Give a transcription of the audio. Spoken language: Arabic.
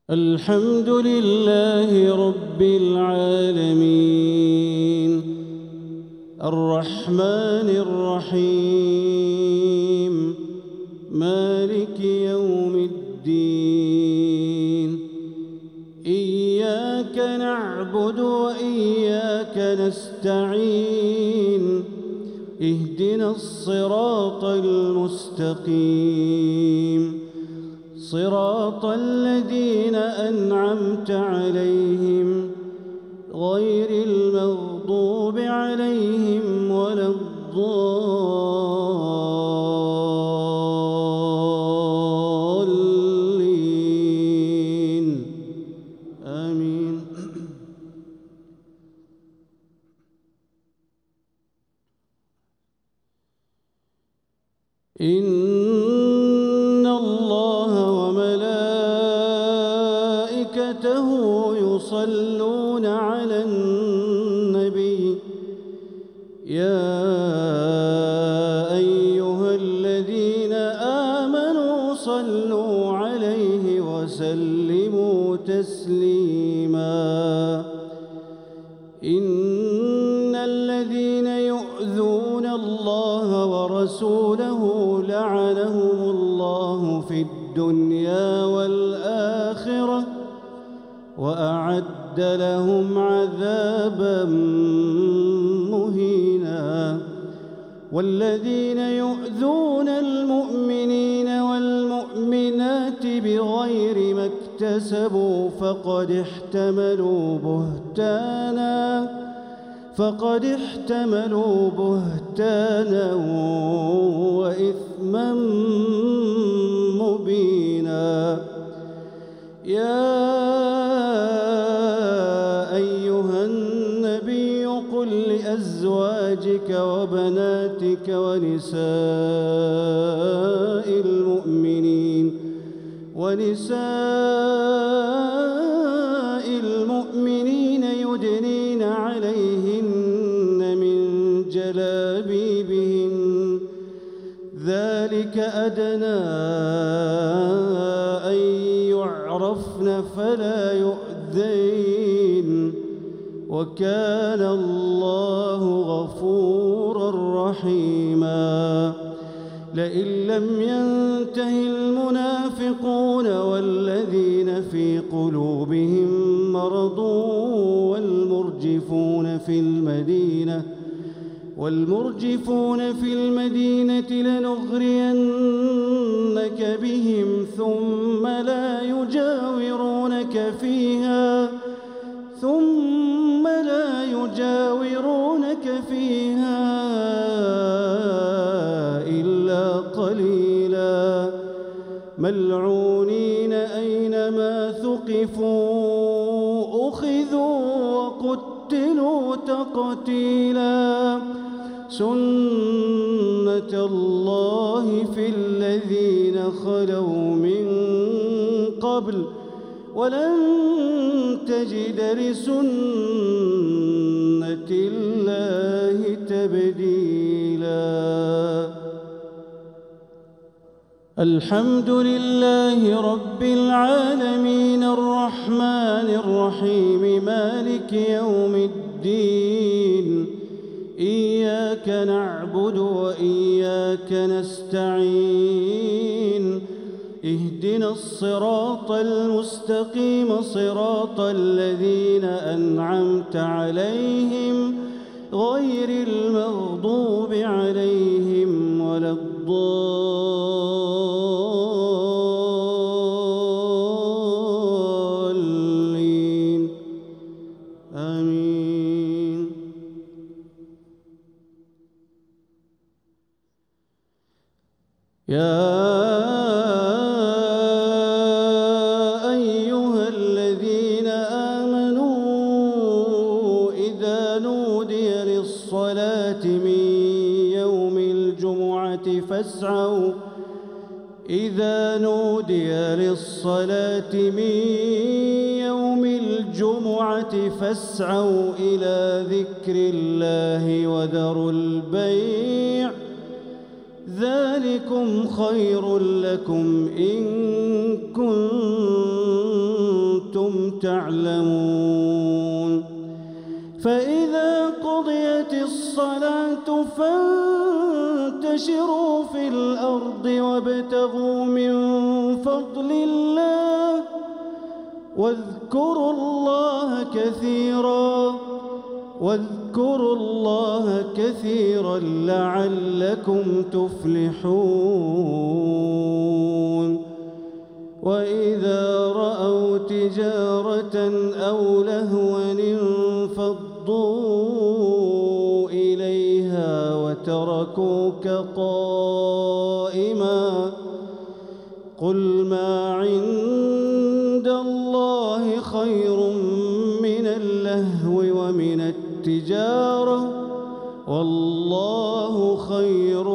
الحمد لله رب العالمين الرحمن الرحيم مالك يوم الدين إياك نعبد وإياك نستعين اهدنا الصراط المستقيم صراط الذين أنعمت عليهم غير المغضوب عليهم ولا الضالين آمين. إن الله وملائكته يصلون على النبي يا أيها الذين آمنوا صلوا عليه وسلموا تسليما. إن الذين يؤذون الله ورسوله لعنهم الله في الدنيا والآخرة وأعد لهم عذابا مهينا. والذين يؤذون المؤمنين والمؤمنات بغير ما اكتسبوا فقد احتملوا بهتانا وإثما مبينا. يا أيها النبي قل لأزواجك وبناتك ونساء المؤمنين يدنين عليهن من جلابيبهن ذلك أدنى أن يعرفن فلا يؤذين وكان الله غفورا رحيما. لئن لم ينته المنافقون والذين في قلوبهم مرض والمرجفون في المدينة لنغرينك بهم ثم لا يجاورونك فيها إلا قليلا ملعونين أينما ثقفوا أخذوا وقتلوا تقتيلا. سنة الله في الذين خلوا من قبل ولن تجد لسنة الله تبديلا. الحمد لله رب العالمين الرحمن الرحيم مالك يوم الدين إياك نعبد وإياك نستعين اهدنا الصراط المستقيم صراط الذين أنعمت عليهم غير المغضوب عليهم ولا الضالين آمين. يا أيها الذين آمنوا إذا نودي للصلاة من يوم الجمعة فاسعوا إلى ذكر الله وذروا البيع ذلكم خير لكم إن كنتم تعلمون فإذا قضيت الصلاة فانتشروا في الأرض وابتغوا من فضل الله واذكروا الله كثيرا لعلكم تفلحون وإذا رأوا تجارة أو لهوا انفضوا إليها وتركوك قائما قل ما عند الله خير من اللهو ومن التجارة والله خير